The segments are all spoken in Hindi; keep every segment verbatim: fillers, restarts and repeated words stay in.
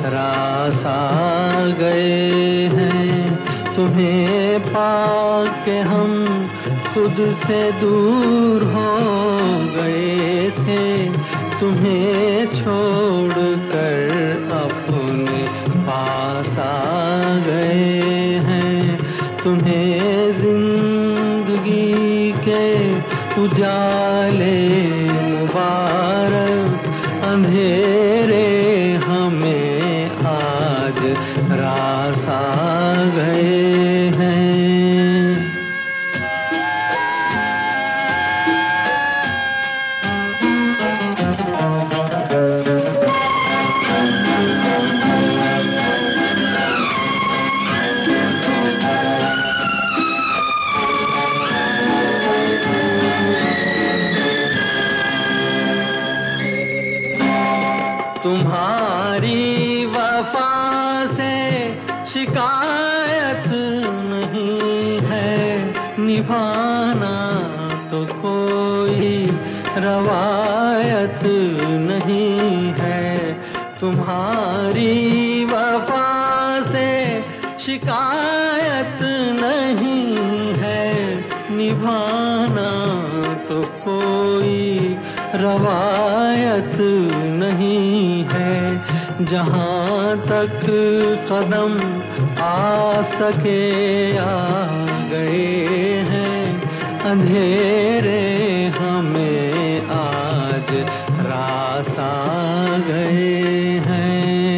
रास आ गए हैं। तुम्हें पाके हम खुद से दूर हो गए थे, तुम्हें छोड़कर अपने पास आ गए हैं। तुम्हें जिंदगी के उजाले मुबारक, अंधेरे हमें आज रास आ गए हैं। तुम्हारी वफा से शिकायत नहीं है, निभाना तो कोई रवायत नहीं है। तुम्हारी वफा से शिकायत नहीं है, निभाना तो कोई रवायत नहीं है। जहाँ तक कदम आ सके आ गए हैं, अंधेरे हमें आज रास आ गए हैं।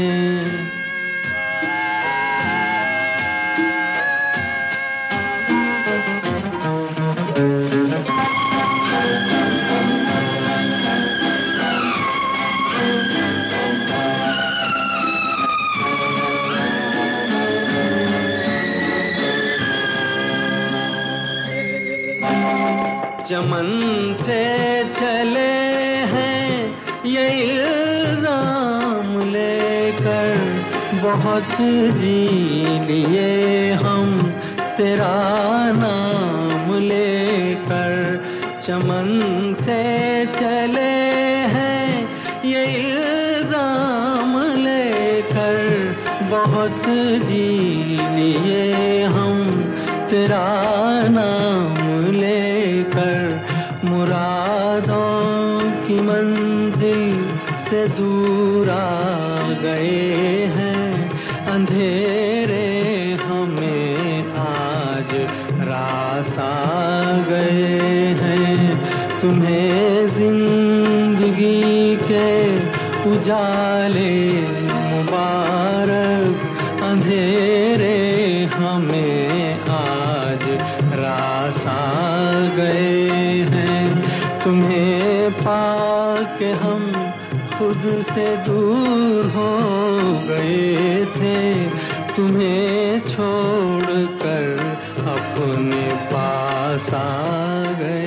चमन से चले हैं ये इल्जाम लेकर, बहुत जी लिए हम तेरा नाम लेकर। चमन से चले हैं ये इल्जाम लेकर, बहुत जी लिए हम तेरा नाम लेकर। मुरादों की मंजिल से दूर आ गए हैं, अंधेरे हमें आज रास आ गए हैं। तुम्हें जिंदगी के उजाले मुबारक, अंधेरे हमें आज रास आ गए हैं। तुम्हें पाके हम खुद से दूर हो गए थे, तुम्हें छोड़कर अपने पास आ गए।